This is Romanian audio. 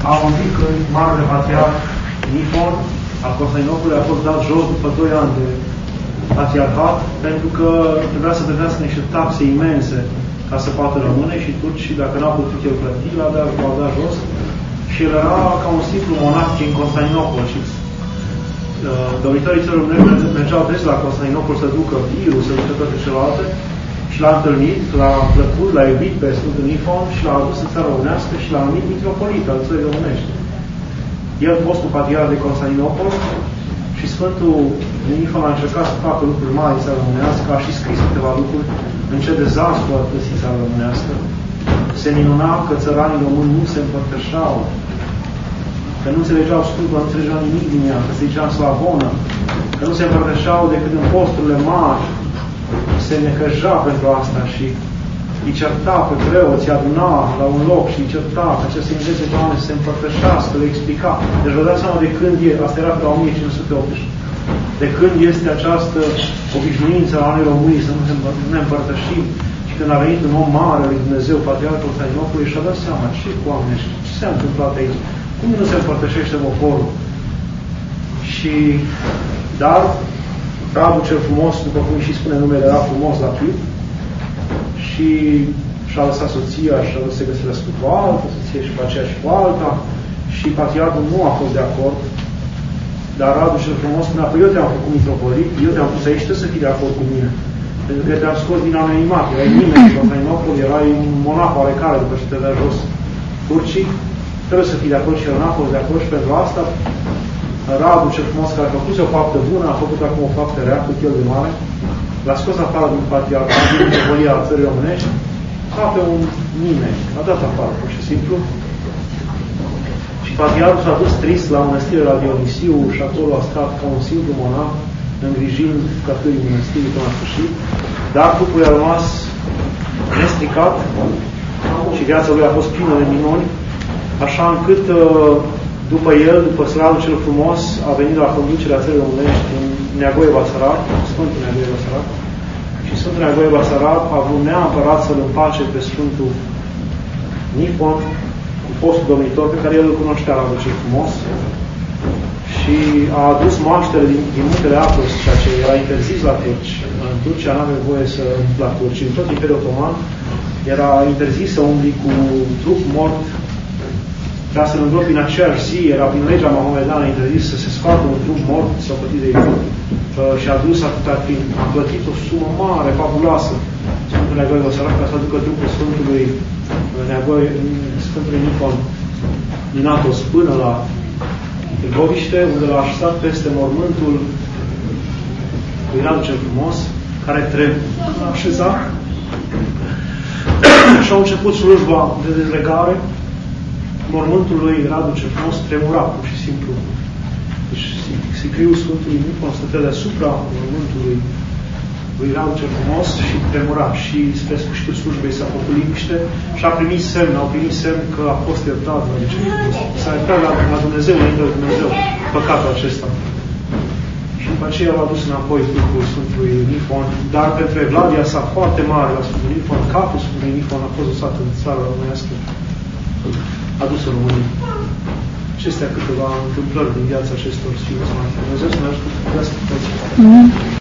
auzit că Marele Patriarh Nifon al Constantinopolului a fost dat jos după 2 ani de patriarhat, pentru că trebuia să plătească niște taxe imense ca să poată rămâne și turcii, dacă n-au putut el plăti, l-au dat jos. Și el era ca un simplu monah din Constantinopol și domnitorii țărilor mergeau des la Constantinopol să ducă virul, să ducă toate celelalte și l-a întâlnit, l-a plăcut, l-a iubit pe Sfântul Nifon și l-a adus în țara românească și l-a numit mitropolit al țării românești. El, fostul patriarh de Constantinopol, și Sfântul Nifon a încercat să facă lucruri mari în țara românească, a și scris câteva lucruri în ce dezastru a găsit țara românească. Se minuna că țăranii români nu se împărtășeau, că nu înțelegeau slujba, nu înțelegeau nimic din ea, că se zicea slavonă, că nu se împărtășeau decât în posturile mari, se necăja pentru asta și îi certa pe preoți, îi aduna la un loc și îi certa că ce se învețe pe oameni să se împărtășească, le explica. Deci vă dați seama de când e, asta era pe 1518, de când este această obișnuință a noi românii să nu ne împărtășim. Și când a venit un om mare lui Dumnezeu, Patriarhul Constantinopolului, și-a dat seama ce cu oamenii ăștia, ce s-a întâmplat aici, cum nu se împărtășește poporul. Dar Radu cel frumos, după cum și spune numele, era frumos la chip și și-a lăsat soția și a vrut să se găsească cu altă soție și cu aceea și cu alta și patriarhul nu a fost de acord, dar Radu cel frumos spunea, păi eu te-am făcut mitropolit, eu te-am pus aici, trebuie să fii de acord cu mine, pentru că te-am scos din anonimat, erai nimeni în Constantinopol, erai un monah oarecare după ce te dea jos turcii, trebuie să fii de acord și el n-a fost de acord și pentru asta Radu cel frumos, care a făcut o faptă bună, a făcut acum o faptă rea, cât el de mare, l-a scos afară din patriarhat, din mitropolia a țării românești, ca pe un nimeni. L-a dat afară, pur și simplu. Și patriarhul s-a dus trist la mănăstire la Dionisiu și acolo a stat ca un simplu monah, îngrijind cătării mănăstirii până la sfârșit, dar trupul i-a rămas nestricat și viața lui a fost plină de minuni, așa încât după el, după Sfântul cel frumos, a venit la conducerea țării românești în Neagoe Basarab, Sfântul Neagoe Basarab, și Sfântul Neagoe Basarab a vrut neapărat să-l împace pe Sfântul Nifon, cu fostul domnitor, pe care el îl cunoștea la cel frumos, și a adus moaștere din muntele Athos, ceea ce era interzis la turci. În Turcia n-avea voie să la turci. În tot Imperiul Otoman era interzis să umbli cu trup mort, ca să-l îngropi în aceeași zi, era prin legea mahomedană interzis să se scoată un trup mort sau plătit de ei. Și a dus atâta timp, a plătit o sumă mare, fabuloasă, Sfântul Neagoe Basarab, ca să aducă trupul Sfântului Nifon din Athos până la Târgoviște, unde l-a așezat peste mormântul lui Radu cel frumos, care l-a așezat și a început slujba de dezlegare. Mormântul lui Radu cel frumos tremura, pur și simplu. Deci sicriul Sfântului Nifon stătea deasupra mormântului lui Radu cel frumos și tremura. Și spre sfârșitul slujbei s-a făcut liniște și a primit semn, au primit semn că a fost iertat. S-a iertat la Dumnezeu, înainte de Dumnezeu, păcatul acesta. Și după aceea l-a dus înapoi trupul Sfântului Nifon, dar pentru evlavia sa foarte mare la Sfântul Nifon, capul Sfântului Nifon a fost lăsat în țara românească, adus în România. Acestea câteva întâmplări din viața acestor Sfinți Mari. Dumnezeu să ne ajute.